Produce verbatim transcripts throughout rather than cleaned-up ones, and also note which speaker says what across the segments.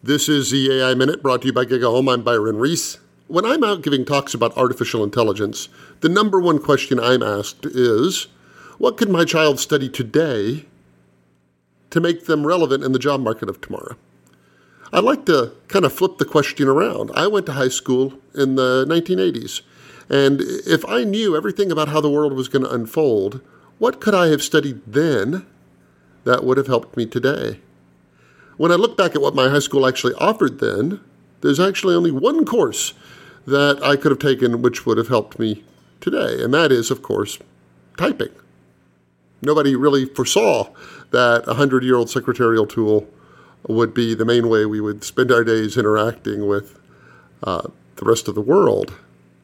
Speaker 1: This is the A I Minute, brought to you by GigaOM. I'm Byron Reese. When I'm out giving talks about artificial intelligence, the number one question I'm asked is, what can my child study today to make them relevant in the job market of tomorrow? I'd like to kind of flip the question around. I went to high school in the nineteen eighties, and if I knew everything about how the world was going to unfold, what could I have studied then that would have helped me today? When I look back at what my high school actually offered then, there's actually only one course that I could have taken which would have helped me today, and that is, of course, typing. Nobody really foresaw that a hundred-year-old secretarial tool would be the main way we would spend our days interacting with uh, the rest of the world.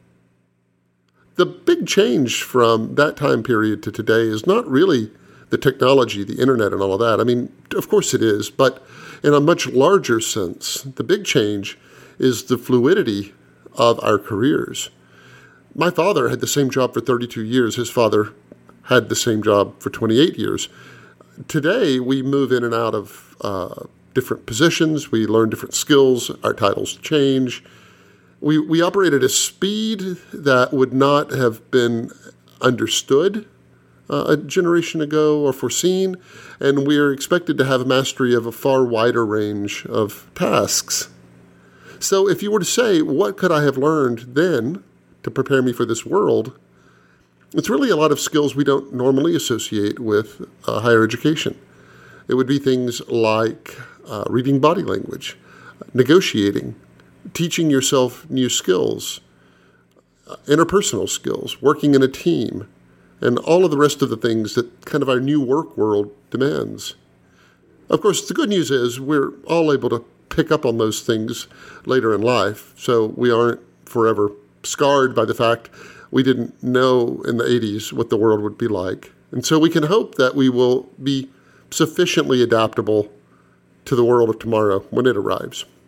Speaker 1: The big change from that time period to today is not really the technology, the internet, and all of that. I mean, of course it is, but in a much larger sense, the big change is the fluidity of our careers. My father had the same job for thirty-two years. His father had the same job for twenty-eight years. Today, we move in and out of uh, different positions. We learn different skills. Our titles change. We, we operate at a speed that would not have been understood Uh, a generation ago or foreseen, and we are expected to have mastery of a far wider range of tasks. So if you were to say, what could I have learned then to prepare me for this world, it's really a lot of skills we don't normally associate with uh, higher education. It would be things like uh, reading body language, negotiating, teaching yourself new skills, uh, interpersonal skills, working in a team, and all of the rest of the things that kind of our new work world demands. Of course, the good news is we're all able to pick up on those things later in life, so we aren't forever scarred by the fact we didn't know in the eighties what the world would be like. And so we can hope that we will be sufficiently adaptable to the world of tomorrow when it arrives.